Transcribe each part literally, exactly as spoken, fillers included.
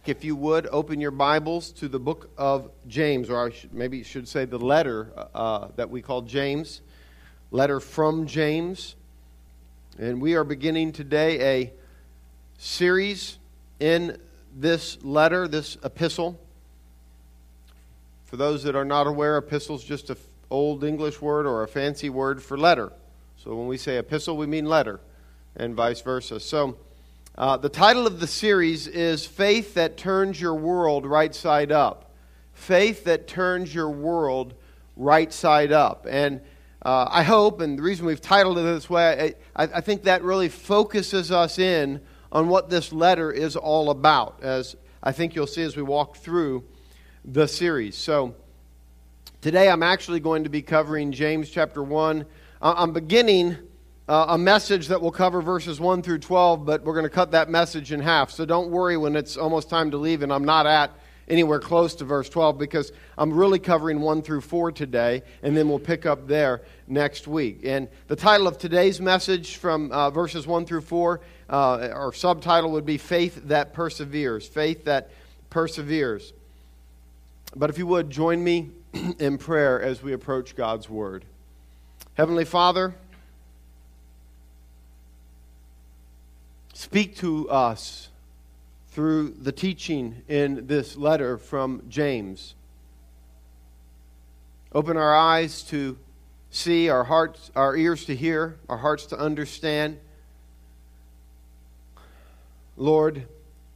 If you would, open your Bibles to the book of James, or I should, maybe should say the letter uh, that we call James, letter from James. And we are beginning today a series in this letter, this epistle. For those that are not aware, epistle is just an old English word or a fancy word for letter. So when we say epistle, we mean letter, and vice versa. So uh, the title of the series is Faith That Turns Your World Right Side Up. Faith That Turns Your World Right Side Up. And uh, I hope, and the reason we've titled it this way, I, I think that really focuses us in on what this letter is all about, as I think you'll see as we walk through the series. So today I'm actually going to be covering James chapter one. I'm beginning uh, a message that will cover verses one through twelve, but we're going to cut that message in half. So don't worry when it's almost time to leave and I'm not at anywhere close to verse twelve, because I'm really covering one through four today, and then we'll pick up there next week. And the title of today's message from uh, verses one through four, uh, our subtitle would be Faith That Perseveres. Faith That Perseveres. But if you would, join me in prayer as we approach God's Word. Heavenly Father, speak to us through the teaching in this letter from James. Open our eyes to see, our hearts, our ears to hear, our hearts to understand. Lord,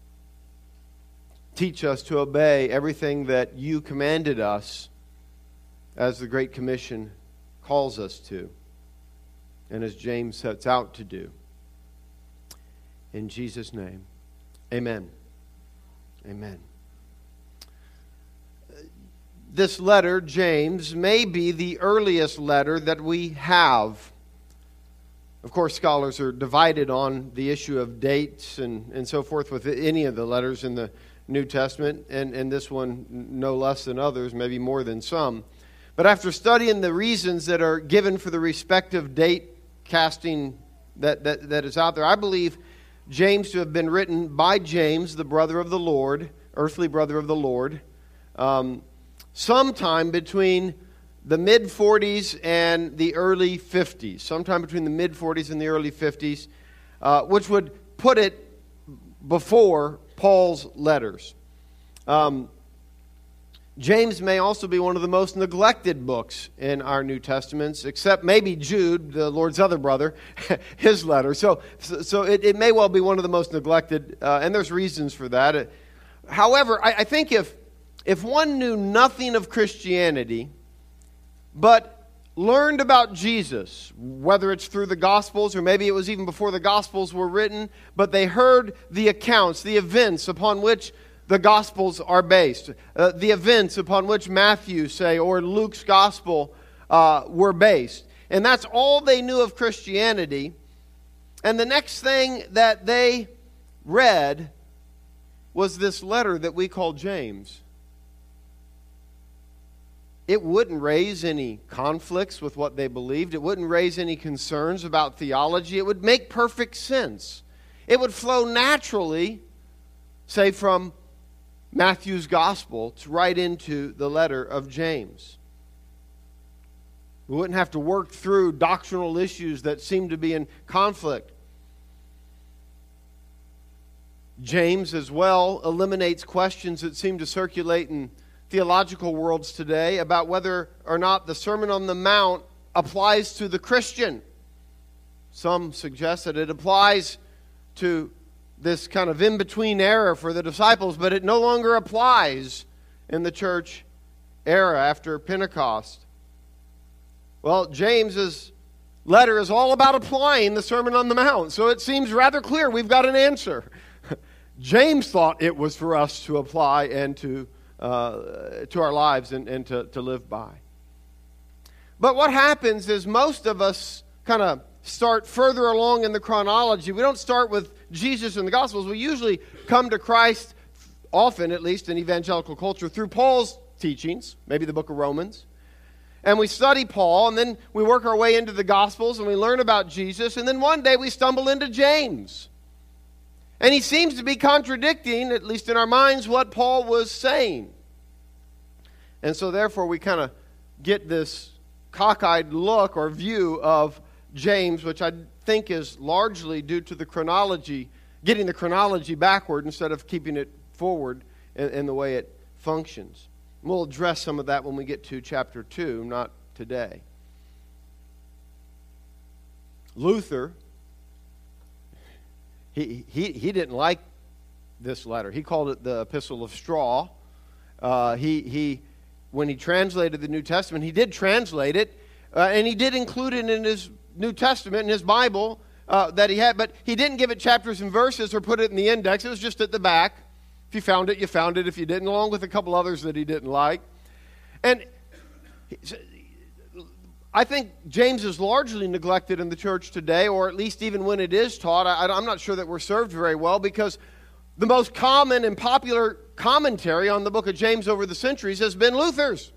teach us to obey everything that you commanded us as the Great Commission calls us to, and as James sets out to do. In Jesus' name, amen. Amen. This letter, James, may be the earliest letter that we have. Of course, scholars are divided on the issue of dates and, and so forth with any of the letters in the New Testament, and, and this one no less than others, maybe more than some. But after studying the reasons that are given for the respective date casting that, that, that is out there, I believe James to have been written by James, the brother of the Lord, earthly brother of the Lord, um, sometime between the mid-forties and the early fifties, sometime between the mid-forties and the early fifties, uh, which would put it before Paul's letters. Um, James may also be one of the most neglected books in our New Testaments, except maybe Jude, the Lord's other brother, his letter. So, so it, it may well be one of the most neglected, uh, and there's reasons for that. Uh, however, I, I think if if one knew nothing of Christianity, but learned about Jesus, whether it's through the Gospels or maybe it was even before the Gospels were written, but they heard the accounts, the events upon which the Gospels are based, uh, the events upon which Matthew, say, or Luke's Gospel uh, were based. And that's all they knew of Christianity. And the next thing that they read was this letter that we call James. It wouldn't raise any conflicts with what they believed. It wouldn't raise any concerns about theology. It would make perfect sense. It would flow naturally, say, from Matthew's Gospel to right into the letter of James. We wouldn't have to work through doctrinal issues that seem to be in conflict. James as well eliminates questions that seem to circulate in theological worlds today about whether or not the Sermon on the Mount applies to the Christian. Some suggest that it applies to this kind of in-between era for the disciples, but it no longer applies in the church era after Pentecost. Well, James's letter is all about applying the Sermon on the Mount, so it seems rather clear we've got an answer. James thought it was for us to apply and to uh, to our lives and, and to, to live by. But what happens is most of us kind of start further along in the chronology. We don't start with Jesus in the Gospels. We usually come to Christ, often at least in evangelical culture, through Paul's teachings, maybe the book of Romans. And we study Paul, and then we work our way into the Gospels, and we learn about Jesus, and then one day we stumble into James. And he seems to be contradicting, at least in our minds, what Paul was saying. And so therefore we kind of get this cockeyed look or view of James, which I think is largely due to the chronology, getting the chronology backward instead of keeping it forward in, in the way it functions. We'll address some of that when we get to chapter two, not today. Luther, he, he, he didn't like this letter. He called it the Epistle of Straw. Uh, he, he, when he translated the New Testament, he did translate it, uh, and he did include it in his New Testament, in his Bible uh, that he had, but he didn't give it chapters and verses or put it in the index. It was just at the back. If you found it, you found it. If you didn't, along with a couple others that he didn't like. And I think James is largely neglected in the church today, or at least even when it is taught. I, I'm not sure that we're served very well, because the most common and popular commentary on the book of James over the centuries has been Luther's.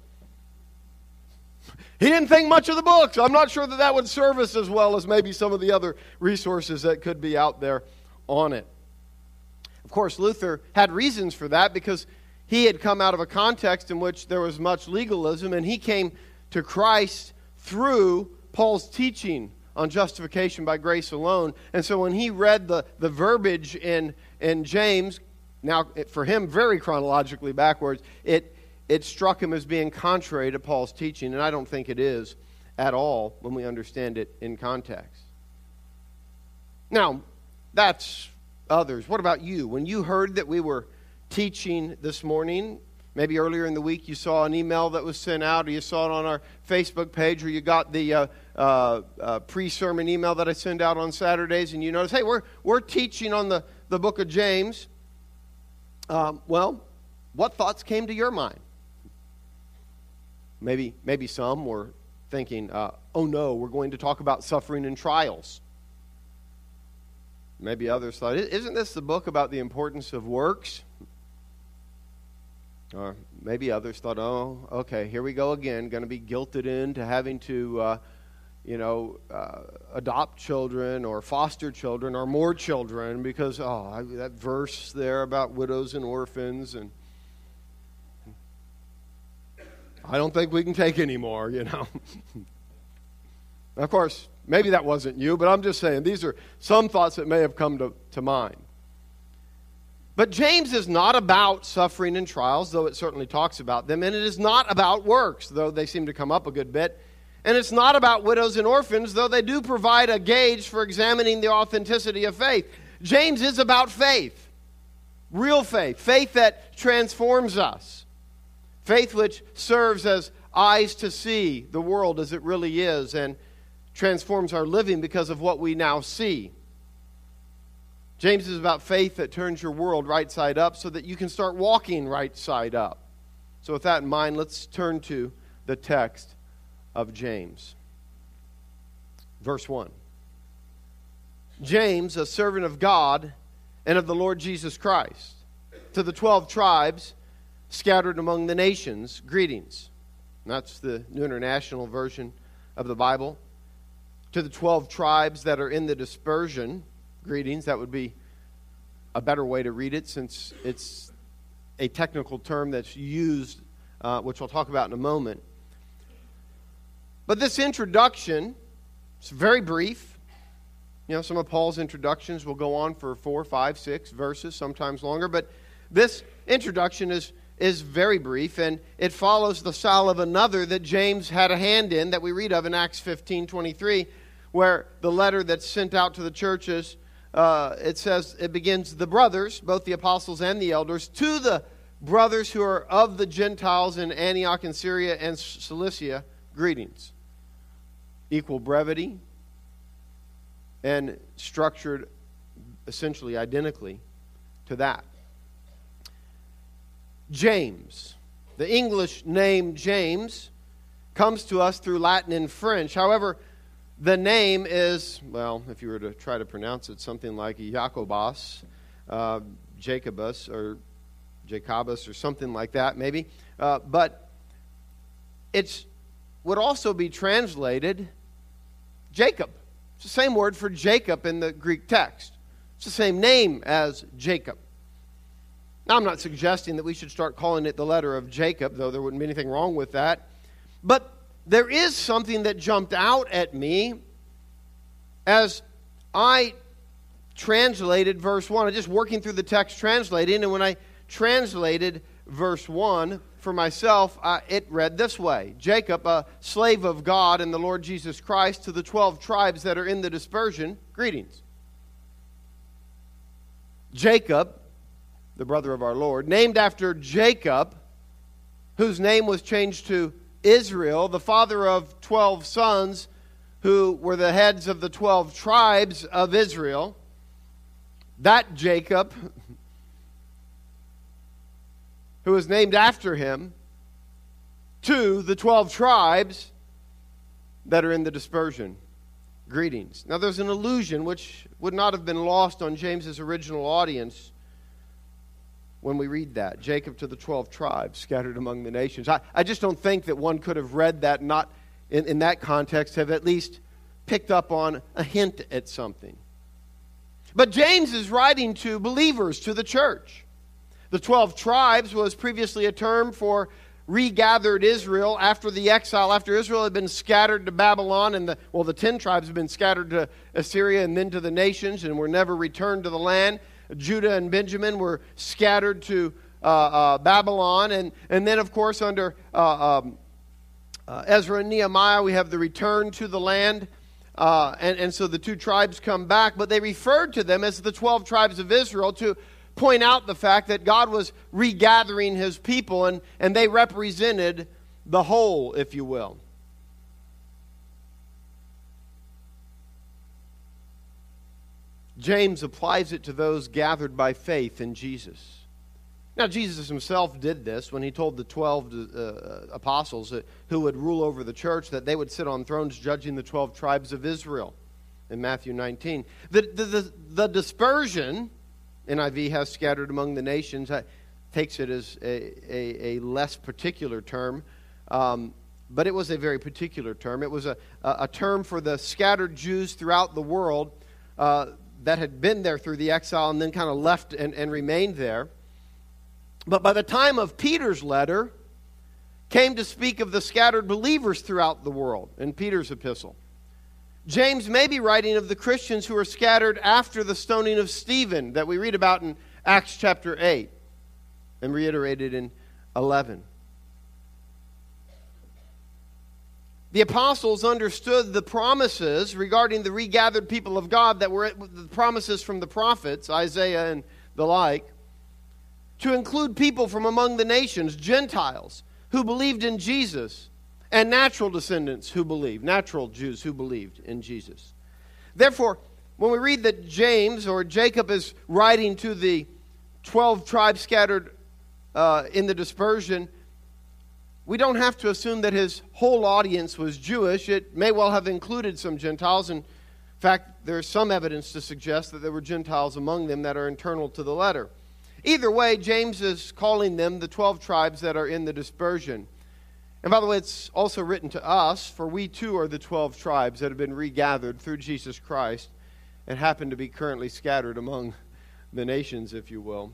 He didn't think much of the book, so I'm not sure that that would serve us as well as maybe some of the other resources that could be out there on it. Of course, Luther had reasons for that, because he had come out of a context in which there was much legalism, and he came to Christ through Paul's teaching on justification by grace alone. And so when he read the, the verbiage in, in James, now for him very chronologically backwards, it, it struck him as being contrary to Paul's teaching, and I don't think it is at all when we understand it in context. Now, that's others. What about you? When you heard that we were teaching this morning, maybe earlier in the week you saw an email that was sent out, or you saw it on our Facebook page, or you got the uh, uh, uh, pre-sermon email that I send out on Saturdays, and you notice, hey, we're we're teaching on the, the book of James. Um, well, what thoughts came to your mind? Maybe, maybe some were thinking, uh, oh no, we're going to talk about suffering and trials. Maybe others thought, isn't this the book about the importance of works? Or maybe others thought, oh, okay, here we go again, going to be guilted into having to, uh, you know, uh, adopt children or foster children or more children because, oh, that verse there about widows and orphans, and I don't think we can take any more, you know. Of course, maybe that wasn't you, but I'm just saying these are some thoughts that may have come to, to mind. But James is not about suffering and trials, though it certainly talks about them, and it is not about works, though they seem to come up a good bit. And it's not about widows and orphans, though they do provide a gauge for examining the authenticity of faith. James is about faith, real faith, faith that transforms us, faith which serves as eyes to see the world as it really is and transforms our living because of what we now see. James is about faith that turns your world right side up so that you can start walking right side up. So with that in mind, let's turn to the text of James. Verse one. James, a servant of God and of the Lord Jesus Christ, to the twelve tribes scattered among the nations, greetings. And that's the New International Version of the Bible. To the twelve tribes that are in the dispersion, greetings. That would be a better way to read it, since it's a technical term that's used, uh, which I'll talk about in a moment. But this introduction is very brief. You know, some of Paul's introductions will go on for four, five, six verses, sometimes longer. But this introduction is, is very brief, and it follows the style of another that James had a hand in, that we read of in Acts fifteen twenty-three, where the letter that's sent out to the churches, uh, it says, it begins, the brothers, both the apostles and the elders, to the brothers who are of the Gentiles in Antioch and Syria and Cilicia, greetings. Equal brevity and structured essentially identically to that. James, the English name James, comes to us through Latin and French. However, the name is, well, if you were to try to pronounce it, something like Jacobus, uh, Jacobus, or Jacobus, or something like that, maybe. Uh, but it would also be translated Jacob. It's the same word for Jacob in the Greek text. It's the same name as Jacob. Now, I'm not suggesting that we should start calling it the letter of Jacob, though there wouldn't be anything wrong with that. But there is something that jumped out at me as I translated verse one. I'm just working through the text translating, and when I translated verse one for myself, uh, it read this way: Jacob, a slave of God and the Lord Jesus Christ, to the twelve tribes that are in the dispersion, greetings. Jacob, the brother of our Lord, named after Jacob, whose name was changed to Israel, the father of twelve sons, who were the heads of the twelve tribes of Israel. That Jacob, who was named after him, to the twelve tribes that are in the dispersion. Greetings. Now there's an allusion which would not have been lost on James's original audience when we read that. Jacob to the twelve tribes scattered among the nations. I, I just don't think that one could have read that, not in, in that context, have at least picked up on a hint at something. But James is writing to believers, to the church. The twelve tribes was previously a term for regathered Israel after the exile, after Israel had been scattered to Babylon, and the well, the ten tribes had been scattered to Assyria and then to the nations and were never returned to the land. Judah and Benjamin were scattered to uh, uh, Babylon, and, and then, of course, under uh, um, uh, Ezra and Nehemiah, we have the return to the land, uh, and, and so the two tribes come back, but they referred to them as the twelve tribes of Israel to point out the fact that God was regathering his people, and, and they represented the whole, if you will. James applies it to those gathered by faith in Jesus. Now, Jesus himself did this when he told the twelve uh, apostles who would rule over the church that they would sit on thrones judging the twelve tribes of Israel in Matthew nineteen. The, the, the, the dispersion, N I V has scattered among the nations, takes it as a, a, a less particular term, um, but it was a very particular term. It was a, a term for the scattered Jews throughout the world uh, that had been there through the exile and then kind of left and, and remained there. But by the time of Peter's letter, came to speak of the scattered believers throughout the world in Peter's epistle. James may be writing of the Christians who were scattered after the stoning of Stephen that we read about in Acts chapter eight and reiterated in eleven. The apostles understood the promises regarding the regathered people of God that were the promises from the prophets, Isaiah and the like, to include people from among the nations, Gentiles, who believed in Jesus, and natural descendants who believed, natural Jews who believed in Jesus. Therefore, when we read that James or Jacob is writing to the twelve tribes scattered uh, in the dispersion, we don't have to assume that his whole audience was Jewish. It may well have included some Gentiles. In fact, there's some evidence to suggest that there were Gentiles among them that are internal to the letter. Either way, James is calling them the twelve tribes that are in the dispersion. And by the way, it's also written to us, for we too are the twelve tribes that have been regathered through Jesus Christ and happen to be currently scattered among the nations, if you will,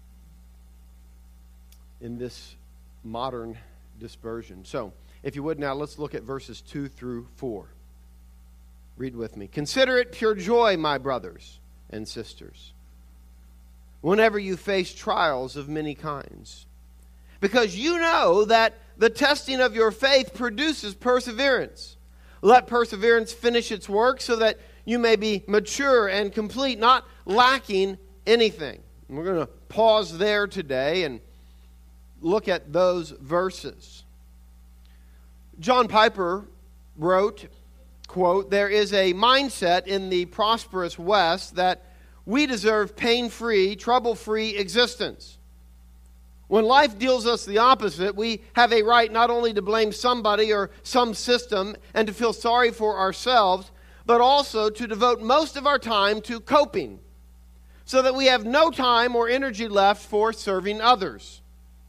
in this modern dispersion. So, if you would now, let's look at verses two through four. Read with me. Consider it pure joy, my brothers and sisters, whenever you face trials of many kinds, because you know that the testing of your faith produces perseverance. Let perseverance finish its work so that you may be mature and complete, not lacking anything. And we're going to pause there today and look at those verses. John Piper wrote, quote, "There is a mindset in the prosperous West that we deserve pain-free, trouble-free existence. When life deals us the opposite, we have a right not only to blame somebody or some system and to feel sorry for ourselves, but also to devote most of our time to coping, so that we have no time or energy left for serving others."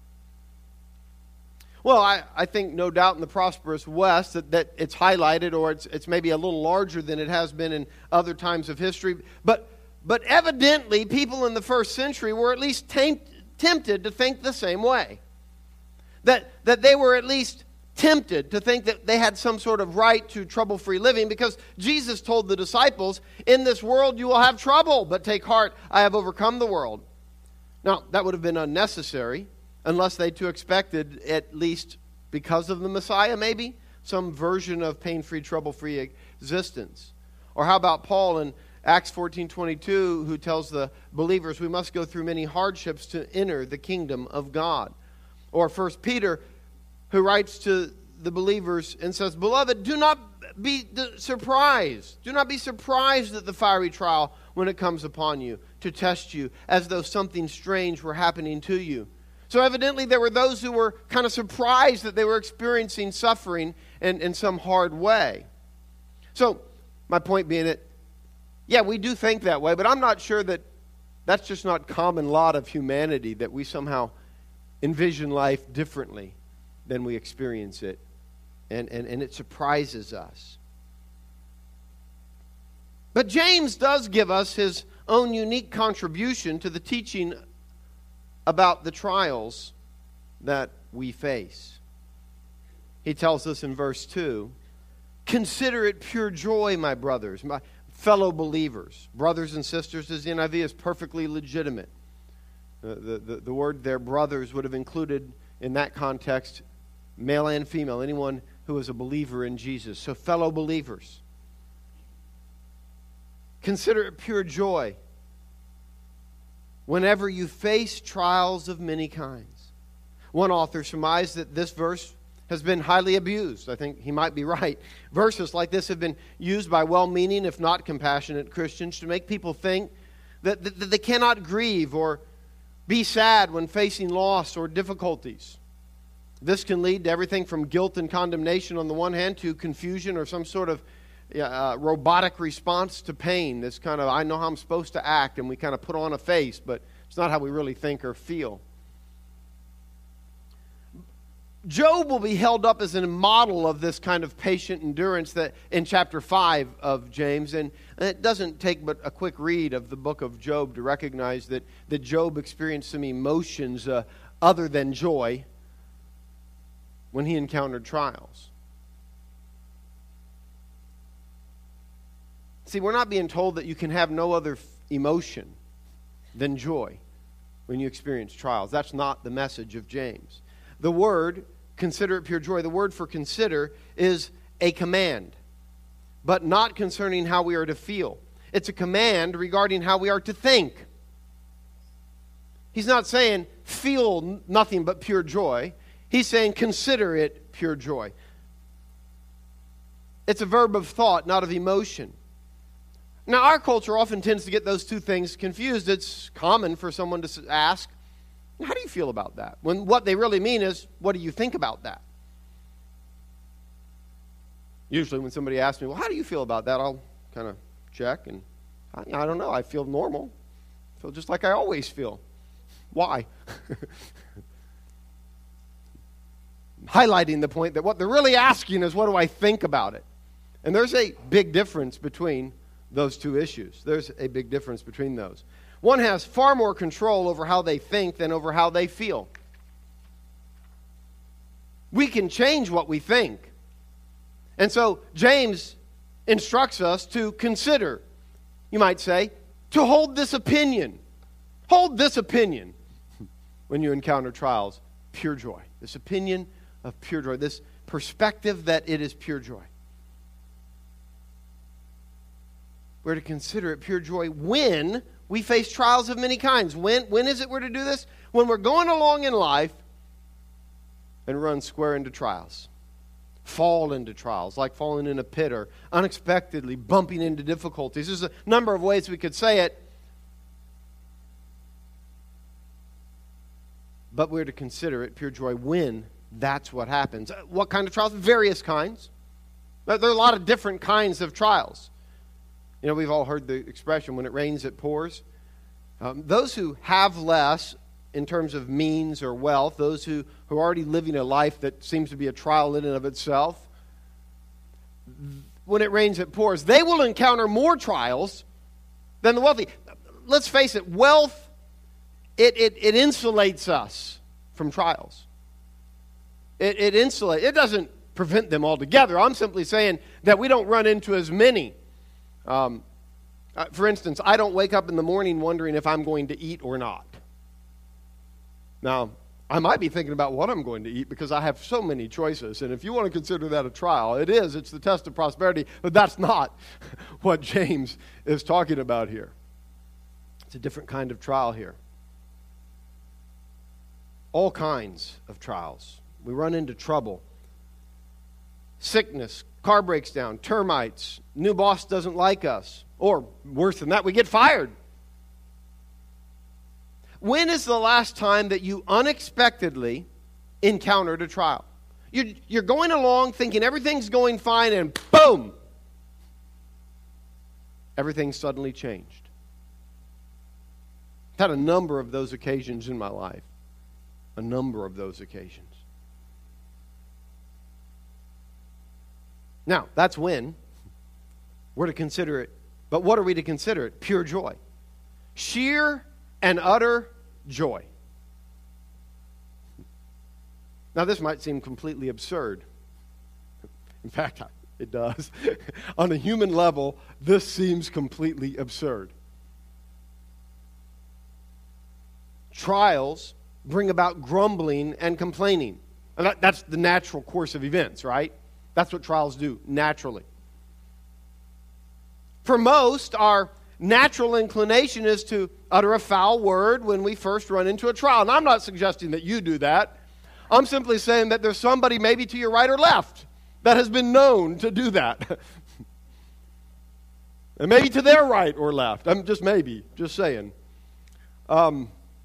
Well, I, I think no doubt in the prosperous West that, that it's highlighted, or it's, it's maybe a little larger than it has been in other times of history. But but evidently people in the first century were at least tempt, tempted to think the same way. That, that they were at least tempted to think that they had some sort of right to trouble-free living, because Jesus told the disciples, in this world you will have trouble, but take heart, I have overcome the world. Now, that would have been unnecessary, unless they too expected, at least because of the Messiah maybe, some version of pain-free, trouble-free existence. Or how about Paul in Acts fourteen twenty-two, who tells the believers we must go through many hardships to enter the kingdom of God. Or First Peter, who writes to the believers and says, Beloved, do not be surprised. Do not be surprised at the fiery trial when it comes upon you to test you, as though something strange were happening to you. So evidently there were those who were kind of surprised that they were experiencing suffering in, in some hard way. So my point being that, yeah, we do think that way, but I'm not sure that that's just not common lot of humanity, that we somehow envision life differently than we experience it, and, and, and it surprises us. But James does give us his own unique contribution to the teaching about the trials that we face. He tells us in verse two, consider it pure joy, my brothers, my fellow believers. Brothers and sisters, as the N I V, is perfectly legitimate. Uh, the, the, the word there, brothers, would have included, in that context, male and female, anyone who is a believer in Jesus. So fellow believers, consider it pure joy whenever you face trials of many kinds. One author surmised that this verse has been highly abused. I think he might be right. Verses like this have been used by well-meaning, if not compassionate, Christians to make people think that, that, that they cannot grieve or be sad when facing loss or difficulties. This can lead to everything from guilt and condemnation on the one hand to confusion or some sort of uh, robotic response to pain. This kind of, I know how I'm supposed to act, and we kind of put on a face, but it's not how we really think or feel. Job will be held up as a model of this kind of patient endurance that in chapter five of James. And it doesn't take but a quick read of the book of Job to recognize that, that Job experienced some emotions uh, other than joy when he encountered trials. See, we're not being told that you can have no other f- emotion than joy when you experience trials. That's not the message of James. The word, consider it pure joy, the word for consider is a command, but not concerning how we are to feel. It's a command regarding how we are to think. He's not saying feel nothing but pure joy. He's saying consider it pure joy. It's a verb of thought, not of emotion. Now, our culture often tends to get those two things confused. It's common for someone to ask, how do you feel about that? When what they really mean is, what do you think about that? Usually when somebody asks me, well, how do you feel about that? I'll kind of check and, I, I don't know, I feel normal. I feel just like I always feel. Why? Highlighting the point that what they're really asking is, what do I think about it? And there's a big difference between those two issues. There's a big difference between those. One has far more control over how they think than over how they feel. We can change what we think. And so James instructs us to consider, you might say, to hold this opinion. Hold this opinion when you encounter trials. Pure joy. This opinion of pure joy. This perspective that it is pure joy. We're to consider it pure joy when we face trials of many kinds. When, when is it we're to do this? When we're going along in life and run square into trials. Fall into trials, like falling in a pit or unexpectedly bumping into difficulties. There's a number of ways we could say it. But we're to consider it pure joy when that's what happens. What kind of trials? Various kinds. There are a lot of different kinds of trials. You know, we've all heard the expression, when it rains, it pours. Um, those who have less in terms of means or wealth, those who, who are already living a life that seems to be a trial in and of itself, when it rains, it pours. They will encounter more trials than the wealthy. Let's face it, wealth, it, it, it insulates us from trials. It, it insulates, it doesn't prevent them altogether. I'm simply saying that we don't run into as many. Um, uh, for instance, I don't wake up in the morning wondering if I'm going to eat or not. Now, I might be thinking about what I'm going to eat because I have so many choices. And if you want to consider that a trial, it is. It's the test of prosperity. But that's not what James is talking about here. It's a different kind of trial here. All kinds of trials. We run into trouble. Sickness, car breaks down, termites, new boss doesn't like us. Or worse than that, we get fired. When is the last time that you unexpectedly encountered a trial? You're, you're going along thinking everything's going fine and boom! Everything suddenly changed. I've had a number of those occasions in my life. A number of those occasions. Now, that's when we're to consider it. But what are we to consider it? Pure joy. Sheer and utter joy. Now, this might seem completely absurd. In fact, it does. On a human level, this seems completely absurd. Trials bring about grumbling and complaining. And that, that's the natural course of events, right? That's what trials do, naturally. For most, our natural inclination is to utter a foul word when we first run into a trial. And I'm not suggesting that you do that. I'm simply saying that there's somebody maybe to your right or left that has been known to do that. And maybe to their right or left. I'm just maybe, just saying. Um,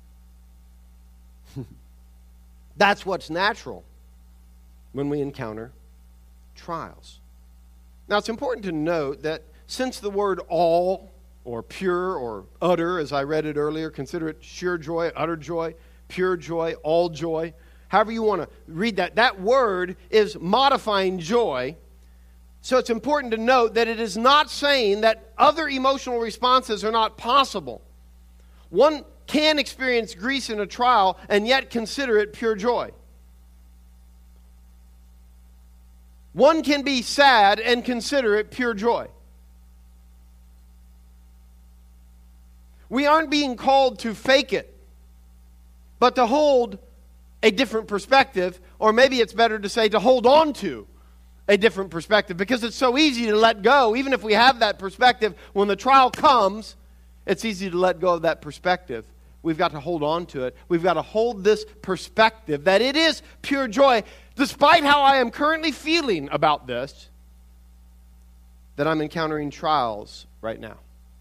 that's what's natural when we encounter trials. Now, it's important to note that since the word all, or pure, or utter, as I read it earlier, consider it sheer joy, utter joy, pure joy, all joy, however you want to read that, that word is modifying joy. So it's important to note that it is not saying that other emotional responses are not possible. One can experience grief in a trial and yet consider it pure joy. One can be sad and consider it pure joy. We aren't being called to fake it, but to hold a different perspective, or maybe it's better to say to hold on to a different perspective, because it's so easy to let go. Even if we have that perspective, when the trial comes, it's easy to let go of that perspective. We've got to hold on to it. We've got to hold this perspective that it is pure joy, despite how I am currently feeling about this, that I'm encountering trials right now.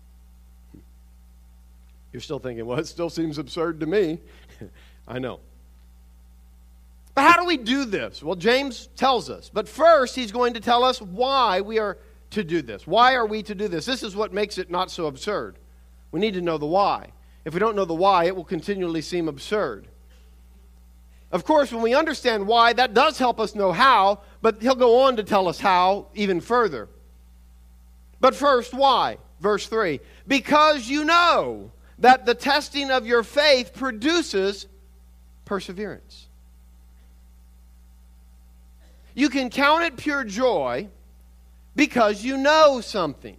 You're still thinking, well, it still seems absurd to me. I know. But how do we do this? Well, James tells us. But first, he's going to tell us why we are to do this. Why are we to do this? This is what makes it not so absurd. We need to know the why. If we don't know the why, it will continually seem absurd. Of course, when we understand why, that does help us know how, but he'll go on to tell us how even further. But first, why? Verse three. Because you know that the testing of your faith produces perseverance. You can count it pure joy because you know something.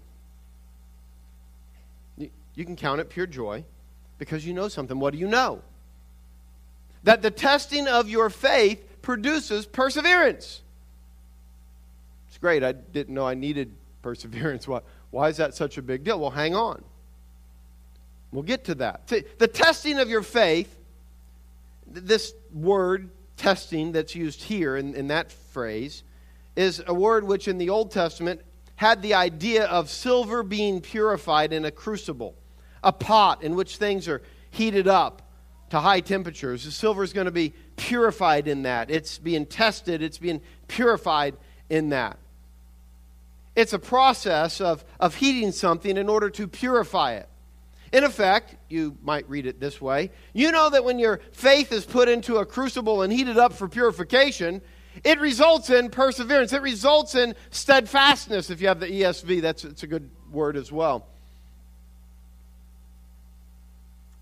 You can count it pure joy because you know something. What do you know? That the testing of your faith produces perseverance. It's great. I didn't know I needed perseverance. Why, why is that such a big deal? Well, hang on. We'll get to that. The testing of your faith, this word testing that's used here in, in that phrase, is a word which in the Old Testament had the idea of silver being purified in a crucible, a pot in which things are heated up to high temperatures. The silver is going to be purified in that. It's being tested. It's being purified in that. It's a process of, of heating something in order to purify it. In effect, you might read it this way. You know that when your faith is put into a crucible and heated up for purification, it results in perseverance. It results in steadfastness. If you have the E S V, that's it's a good word as well.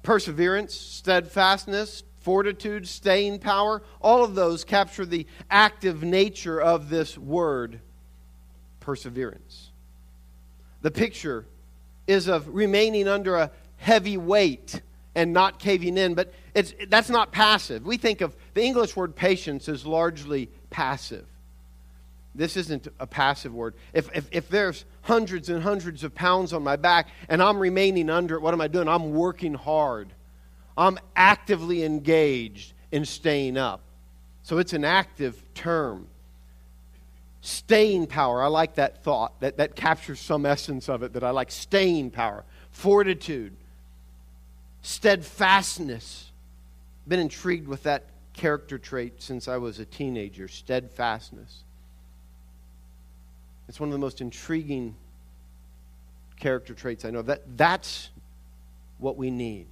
Perseverance, steadfastness, fortitude, staying power, all of those capture the active nature of this word, perseverance. The picture is of remaining under a heavy weight and not caving in, but it's that's not passive. We think of the English word patience as largely passive. This isn't a passive word. If, if if there's hundreds and hundreds of pounds on my back and I'm remaining under it, what am I doing? I'm working hard. I'm actively engaged in staying up. So it's an active term. Staying power, I like that thought. That, that captures some essence of it that I like. Staying power. Fortitude. Steadfastness. Been intrigued with that character trait since I was a teenager. Steadfastness. It's one of the most intriguing character traits I know. That, that's what we need.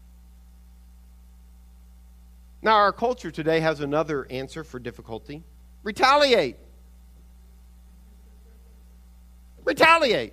Now, our culture today has another answer for difficulty. Retaliate. Retaliate.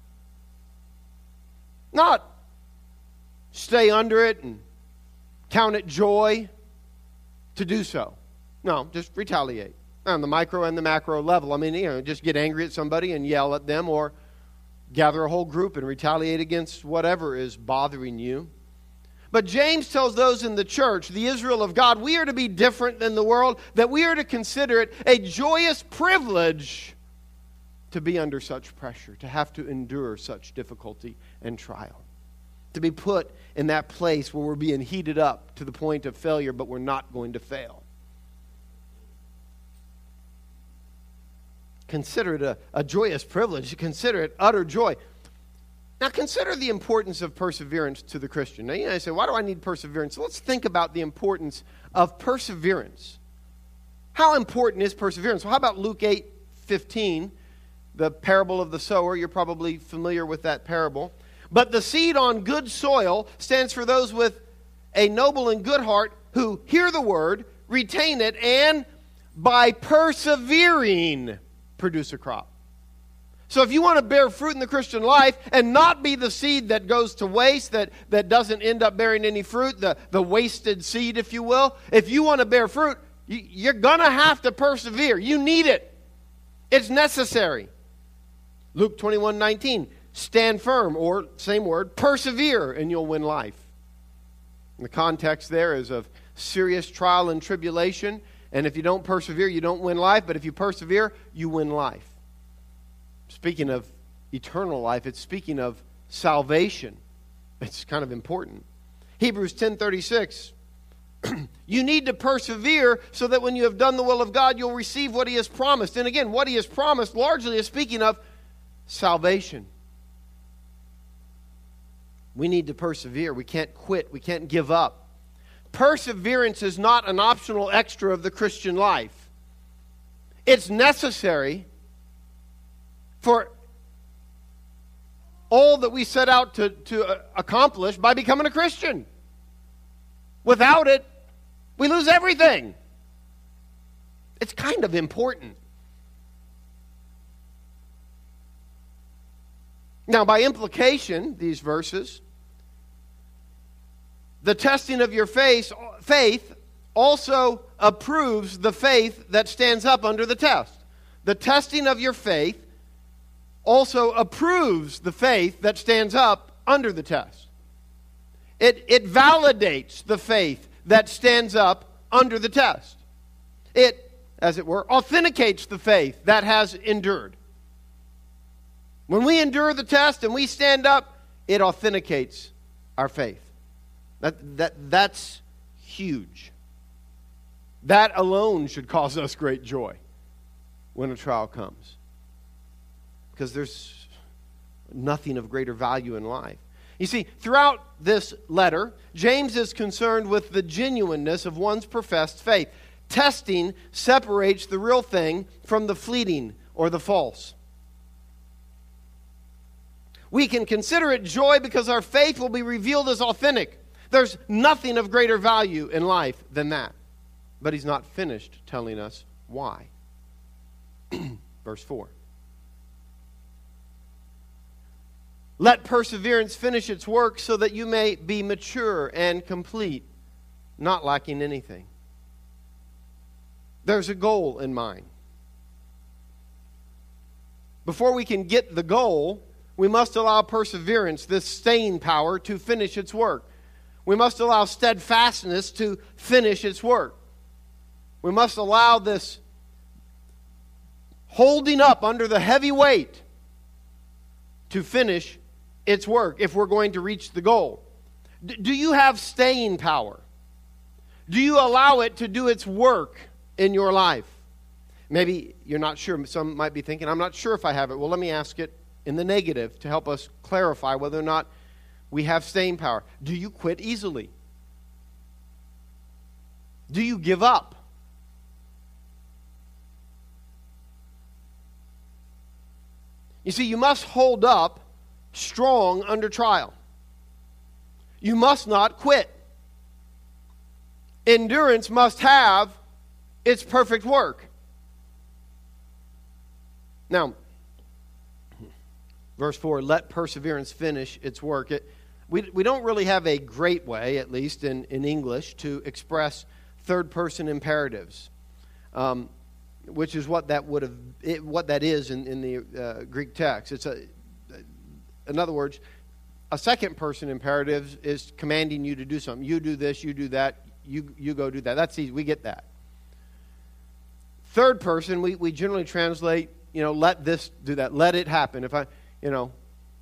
Not stay under it and count it joy to do so. No, just retaliate. On the micro and the macro level. I mean, you know, just get angry at somebody and yell at them, or gather a whole group and retaliate against whatever is bothering you. But James tells those in the church, the Israel of God, we are to be different than the world, that we are to consider it a joyous privilege to be under such pressure, to have to endure such difficulty and trial. To be put in that place where we're being heated up to the point of failure, but we're not going to fail. Consider it a, a joyous privilege. Consider it utter joy. Now consider the importance of perseverance to the Christian. Now you know, I say, why do I need perseverance? So let's think about the importance of perseverance. How important is perseverance? Well, how about Luke eight fifteen, the parable of the sower? You're probably familiar with that parable. But the seed on good soil stands for those with a noble and good heart who hear the word, retain it, and by persevering produce a crop. So if you want to bear fruit in the Christian life and not be the seed that goes to waste, that, that doesn't end up bearing any fruit, the, the wasted seed, if you will, if you want to bear fruit, you, you're going to have to persevere. You need it. It's necessary. Luke twenty-one nineteen, stand firm, or same word, persevere, and you'll win life. And the context there is of serious trial and tribulation. And if you don't persevere, you don't win life. But if you persevere, you win life. Speaking of eternal life, it's speaking of salvation. It's kind of important. Hebrews ten thirty-six. You need to persevere so that when you have done the will of God, you'll receive what He has promised. And again, what He has promised largely is speaking of salvation. We need to persevere. We can't quit. We can't give up. Perseverance is not an optional extra of the Christian life. It's necessary for all that we set out to, to accomplish by becoming a Christian. Without it, we lose everything. It's kind of important. Now, by implication, these verses, the testing of your faith, faith also approves the faith that stands up under the test. The testing of your faith also approves the faith that stands up under the test. It, it validates the faith that stands up under the test. It, as it were, authenticates the faith that has endured. When we endure the test and we stand up, it authenticates our faith. That, that, that's huge. That alone should cause us great joy when a trial comes. Because there's nothing of greater value in life. You see, throughout this letter, James is concerned with the genuineness of one's professed faith. Testing separates the real thing from the fleeting or the false. We can consider it joy because our faith will be revealed as authentic. There's nothing of greater value in life than that. But he's not finished telling us why. Verse four. Let perseverance finish its work so that you may be mature and complete, not lacking anything. There's a goal in mind. Before we can get the goal, we must allow perseverance, this staying power, to finish its work. We must allow steadfastness to finish its work. We must allow this holding up under the heavy weight to finish its work if we're going to reach the goal. D- do you have staying power? Do you allow it to do its work in your life? Maybe you're not sure. Some might be thinking, I'm not sure if I have it. Well, let me ask it in the negative to help us clarify whether or not we have staying power. Do you quit easily? Do you give up? You see, you must hold up strong under trial. You must not quit. Endurance must have its perfect work. Now, verse four, let perseverance finish its work. It, we, we don't really have a great way, at least in, in English, to express third-person imperatives, um, which is what that would have, it, what that is in, in the uh, Greek text. It's a, in other words, a second-person imperative is commanding you to do something. You do this, you do that, you you go do that. That's easy. We get that. Third person, we, we generally translate, you know, let this do that. Let it happen. If I, you know,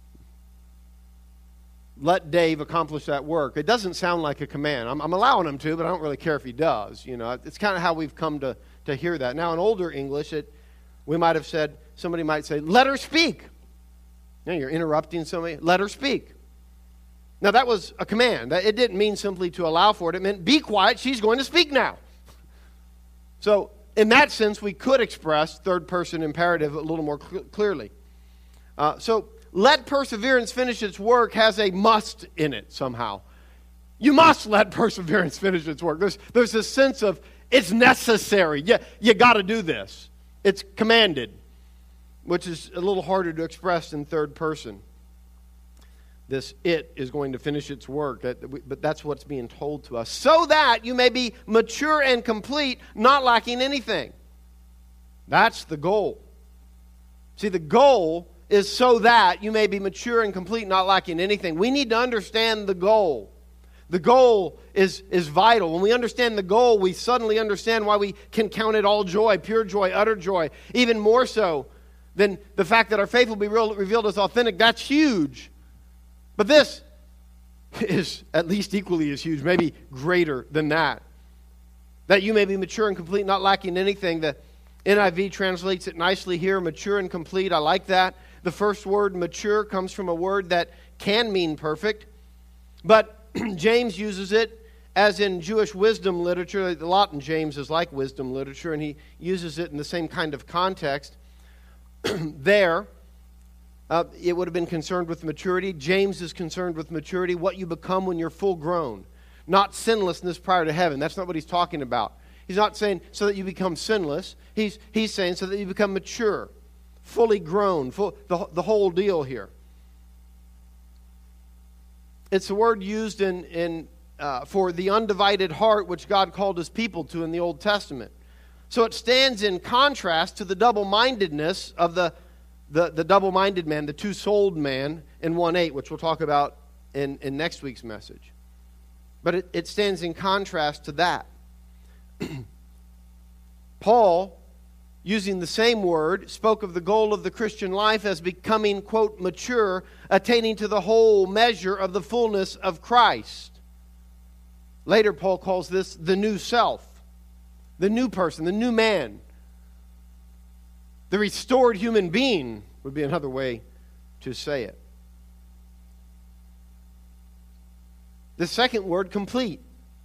let Dave accomplish that work. It doesn't sound like a command. I'm, I'm allowing him to, but I don't really care if he does. You know, it's kind of how we've come to, to hear that. Now, in older English, it we might have said, somebody might say, let her speak. You know, you're interrupting somebody. Let her speak. Now, that was a command. It didn't mean simply to allow for it. It meant, be quiet, she's going to speak now. So, in that sense, we could express third-person imperative a little more cl- clearly. Uh, so, let perseverance finish its work has a must in it somehow. You must let perseverance finish its work. There's, there's this sense of, it's necessary. You, you got to do this. It's commanded, which is a little harder to express in third person. This it is going to finish its work, but that's what's being told to us. So that you may be mature and complete, not lacking anything. That's the goal. See, the goal is so that you may be mature and complete, not lacking anything. We need to understand the goal. The goal is, is vital. When we understand the goal, we suddenly understand why we can count it all joy, pure joy, utter joy. Even more so than the fact that our faith will be real, revealed as authentic. That's huge. But this is at least equally as huge, maybe greater than that. That you may be mature and complete, not lacking anything. The N I V translates it nicely here, mature and complete. I like that. The first word, mature, comes from a word that can mean perfect. But James uses it as in Jewish wisdom literature. A lot in James is like wisdom literature, and he uses it in the same kind of context. There, Uh, it would have been concerned with maturity. James is concerned with maturity, what you become when you're full grown. Not sinlessness prior to heaven. That's not what he's talking about. He's not saying so that you become sinless. He's, he's saying so that you become mature, fully grown, full, the, the whole deal here. It's the word used in, in uh, for the undivided heart which God called his people to in the Old Testament. So it stands in contrast to the double-mindedness of the The, the double-minded man, the two-souled man in one eight, which we'll talk about in, in next week's message. But it, it stands in contrast to that. Paul, using the same word, spoke of the goal of the Christian life as becoming, quote, mature, attaining to the whole measure of the fullness of Christ. Later, Paul calls this the new self, the new person, the new man. The restored human being would be another way to say it. The second word, complete,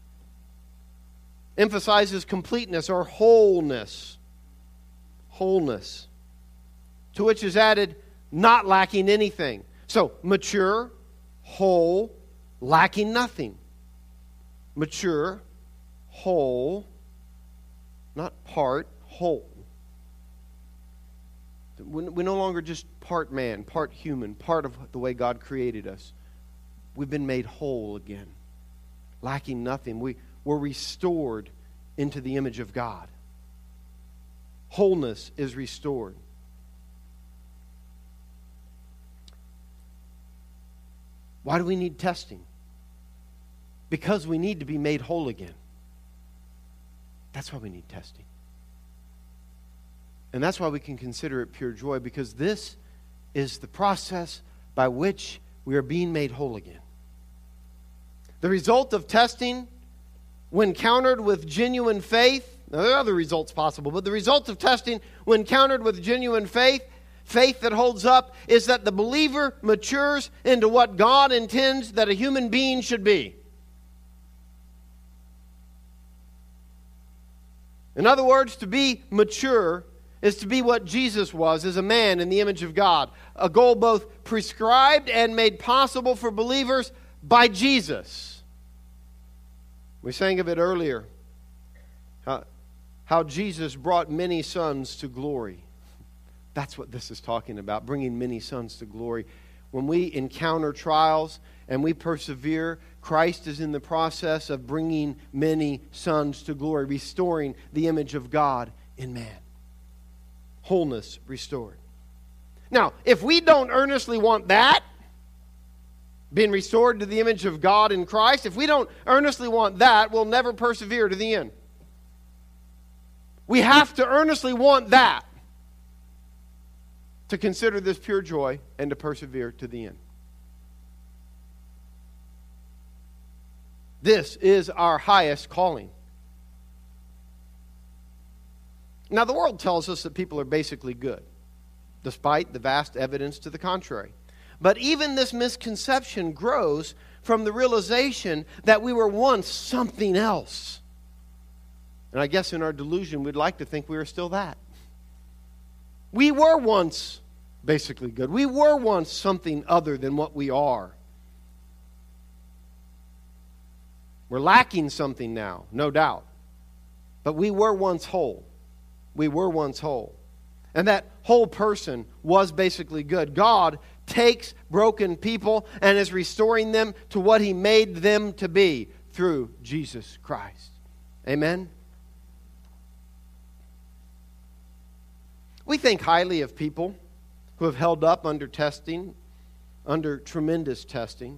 emphasizes completeness or wholeness. Wholeness. To which is added, not lacking anything. So, mature, whole, lacking nothing. Mature, whole, not part, whole. We're no longer just part man, part human, part of the way God created us. We've been made whole again, lacking nothing. We were restored into the image of God. Wholeness is restored. Why do we need testing? Because we need to be made whole again. That's why we need testing. And that's why we can consider it pure joy, because this is the process by which we are being made whole again. The result of testing, when countered with genuine faith, now there are other results possible, but the result of testing, when countered with genuine faith, faith that holds up, is that the believer matures into what God intends that a human being should be. In other words, to be mature is to be what Jesus was as a man in the image of God. A goal both prescribed and made possible for believers by Jesus. We sang of it earlier, how, how Jesus brought many sons to glory. That's what this is talking about, bringing many sons to glory. When we encounter trials and we persevere, Christ is in the process of bringing many sons to glory, restoring the image of God in man. Wholeness restored. Now, if we don't earnestly want that, being restored to the image of God in Christ, if we don't earnestly want that, we'll never persevere to the end. We have to earnestly want that to consider this pure joy and to persevere to the end. This is our highest calling. Now, the world tells us that people are basically good, despite the vast evidence to the contrary. But even this misconception grows from the realization that we were once something else. And I guess in our delusion, we'd like to think we are still that. We were once basically good. We were once something other than what we are. We're lacking something now, no doubt. But we were once whole. We were once whole. And that whole person was basically good. God takes broken people and is restoring them to what He made them to be through Jesus Christ. Amen? We think highly of people who have held up under testing, under tremendous testing.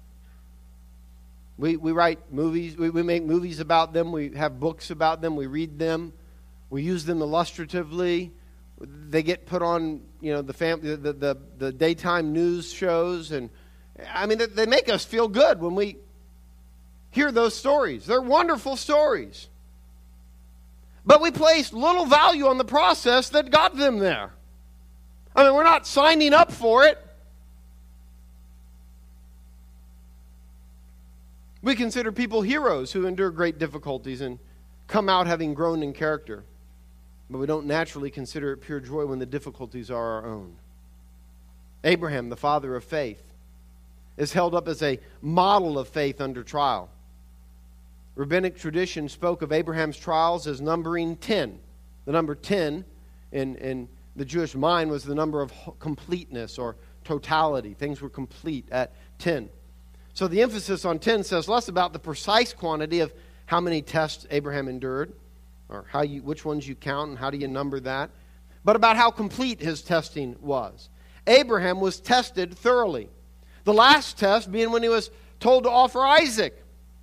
We, we write movies, we, we make movies about them, we have books about them, we read them, we use them illustratively. They get put on, you know, the family, the, the, the daytime news shows, and I mean, they make us feel good when we hear those stories. They're wonderful stories. But we place little value on the process that got them there. I mean, we're not signing up for it. We consider people heroes who endure great difficulties and come out having grown in character. But we don't naturally consider it pure joy when the difficulties are our own. Abraham, the father of faith, is held up as a model of faith under trial. Rabbinic tradition spoke of Abraham's trials as numbering ten. The number ten in, in the Jewish mind was the number of completeness or totality. Things were complete at ten. So the emphasis on ten says less about the precise quantity of how many tests Abraham endured, or how you, which ones you count and how do you number that, but about how complete his testing was. Abraham was tested thoroughly. The last test being when he was told to offer Isaac.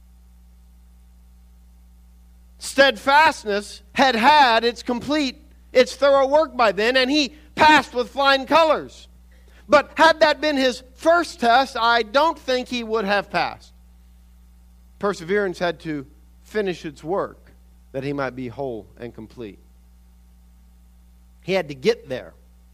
Steadfastness had had its complete, its thorough work by then, and he passed with flying colors. But had that been his first test, I don't think he would have passed. Perseverance had to finish its work that he might be whole and complete. He had to get there.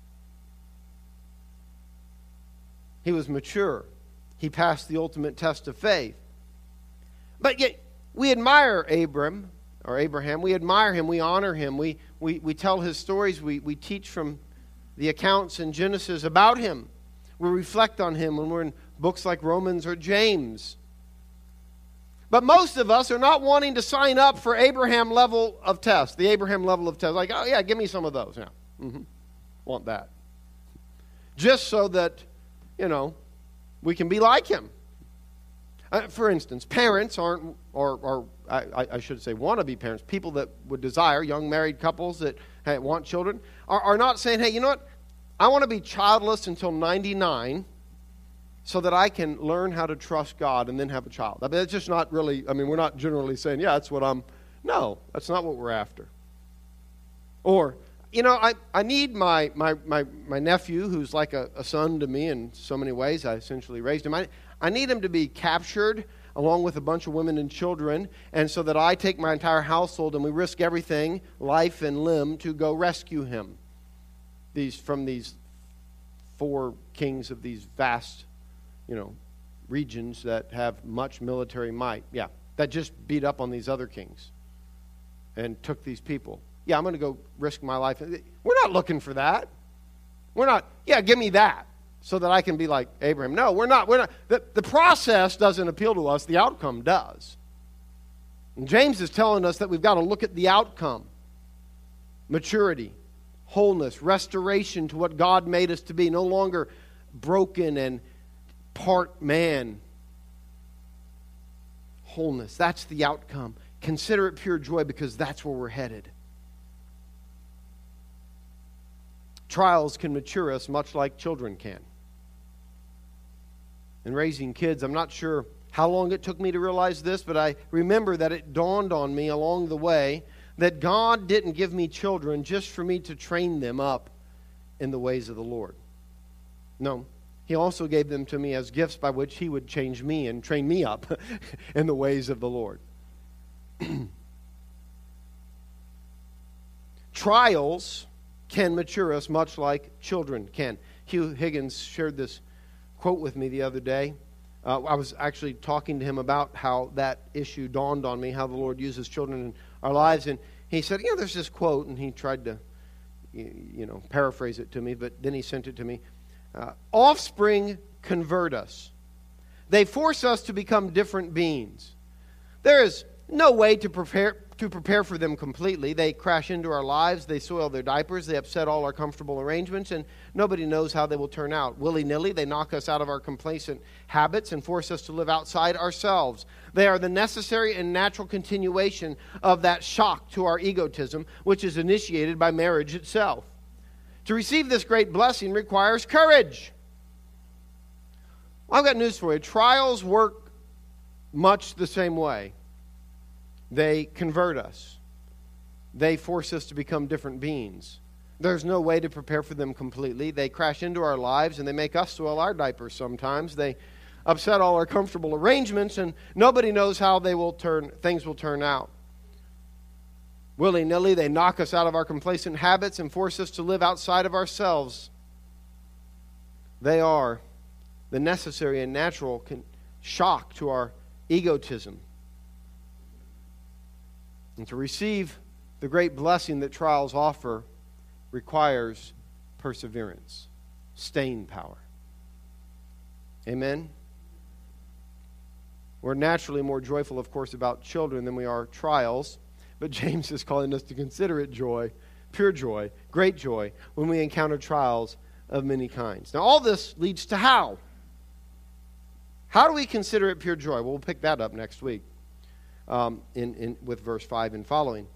He was mature. He passed the ultimate test of faith. But yet, we admire Abram, or Abraham. We admire him. We honor him. We, we, we tell his stories. We, we teach from the accounts in Genesis about him. We reflect on him when we're in books like Romans or James. But most of us are not wanting to sign up for Abraham level of test, the Abraham level of test. Like, oh yeah, give me some of those. Yeah, mm-hmm. Want that. just so that, you know, we can be like him. Uh, for instance, parents aren't, or, or I, I should say wannabe parents, people that would desire, young married couples that hey, want children, are, are not saying, hey, you know what, I want to be childless until ninety-nine so that I can learn how to trust God and then have a child. I mean, it's just not really, I mean, we're not generally saying, yeah, that's what I'm, no, that's not what we're after. Or, you know, I, I need my, my, my, my nephew, who's like a, a son to me in so many ways. I essentially raised him. I, I need him to be captured along with a bunch of women and children, and so that I take my entire household and we risk everything, life and limb, to go rescue him. These from these four kings of these vast, you know, regions that have much military might. Yeah, that just beat up on these other kings and took these people. Yeah, I'm going to go risk my life. We're not looking for that. We're not, yeah, give me that so that I can be like Abraham. No, we're not. We're not. The, the process doesn't appeal to us. The outcome does. And James is telling us that we've got to look at the outcome. Maturity, wholeness, restoration to what God made us to be. No longer broken and part man. Wholeness, that's the outcome. Consider it pure joy because that's where we're headed. Trials can mature us much like children can. In raising kids, I'm not sure how long it took me to realize this, but I remember that it dawned on me along the way that God didn't give me children just for me to train them up in the ways of the Lord. No, He also gave them to me as gifts by which He would change me and train me up in the ways of the Lord. Trials can mature us much like children can. Hugh Higgins shared this quote with me the other day. Uh, I was actually talking to him about how that issue dawned on me, how the Lord uses children in our lives. And he said, you know, there's this quote, and he tried to, you know, paraphrase it to me, but then he sent it to me. Uh, Offspring convert us. They force us to become different beings. There is no way to prepare to prepare for them completely. They crash into our lives, they soil their diapers, they upset all our comfortable arrangements, and nobody knows how they will turn out. Willy-nilly, they knock us out of our complacent habits and force us to live outside ourselves. They are the necessary and natural continuation of that shock to our egotism, which is initiated by marriage itself. To receive this great blessing requires courage. Well, I've got news for you. Trials work much the same way. They convert us. They force us to become different beings. There's no way to prepare for them completely. They crash into our lives and they make us soil our diapers sometimes. They upset all our comfortable arrangements and nobody knows how they will turn, things will turn out. Willy-nilly, they knock us out of our complacent habits and force us to live outside of ourselves. They are the necessary and natural shock to our egotism. And to receive the great blessing that trials offer requires perseverance, staying power. Amen? We're naturally more joyful, of course, about children than we are trials. But James is calling us to consider it joy, pure joy, great joy, when we encounter trials of many kinds. Now, all this leads to how? How do we consider it pure joy? Well, we'll pick that up next week um, in, in, with verse five and following.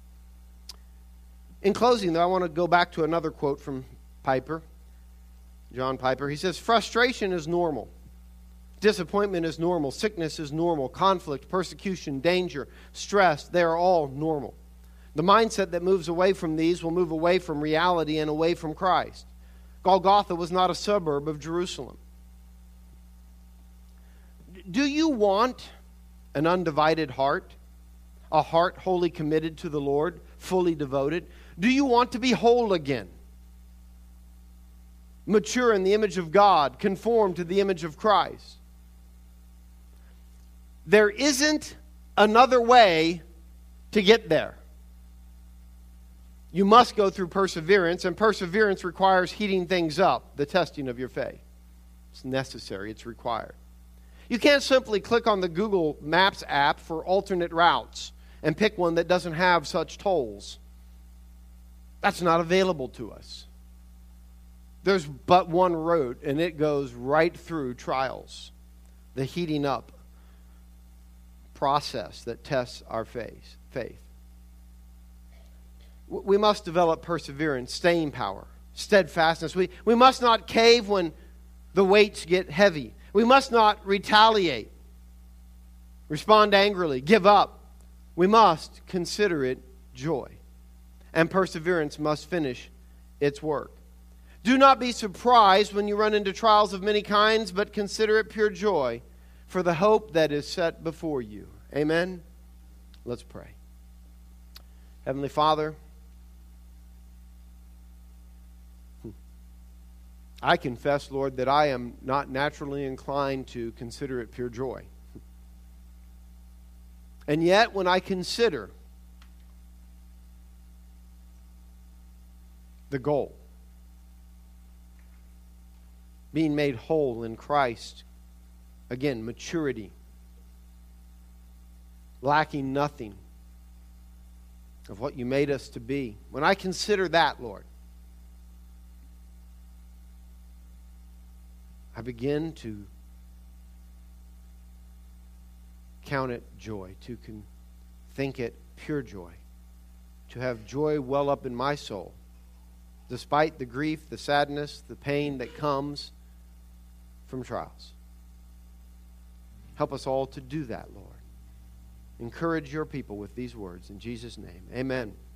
In closing, though, I want to go back to another quote from Piper, John Piper. He says, frustration is normal. Disappointment is normal. Sickness is normal. Conflict, persecution, danger, stress, they are all normal. The mindset that moves away from these will move away from reality and away from Christ. Golgotha was not a suburb of Jerusalem. Do you want an undivided heart? A heart wholly committed to the Lord, fully devoted? Do you want to be whole again? Mature in the image of God, conformed to the image of Christ? There isn't another way to get there. You must go through perseverance, and perseverance requires heating things up, the testing of your faith. It's necessary, it's required. You can't simply click on the Google Maps app for alternate routes and pick one that doesn't have such tolls. That's not available to us. There's but one road, and it goes right through trials, the heating up process that tests our faith. faith. We must develop perseverance, staying power, steadfastness. We, we must not cave when the weights get heavy. We must not retaliate, respond angrily, give up. We must consider it joy. And perseverance must finish its work. Do not be surprised when you run into trials of many kinds, but consider it pure joy for the hope that is set before you. Amen? Let's pray. Heavenly Father, I confess, Lord, that I am not naturally inclined to consider it pure joy. And yet, when I consider the goal, being made whole in Christ, again, maturity, lacking nothing of what you made us to be. When I consider that, Lord, I begin to count it joy, to con- think it pure joy, to have joy well up in my soul, despite the grief, the sadness, the pain that comes from trials. Help us all to do that, Lord. Encourage your people with these words. In Jesus' name, amen.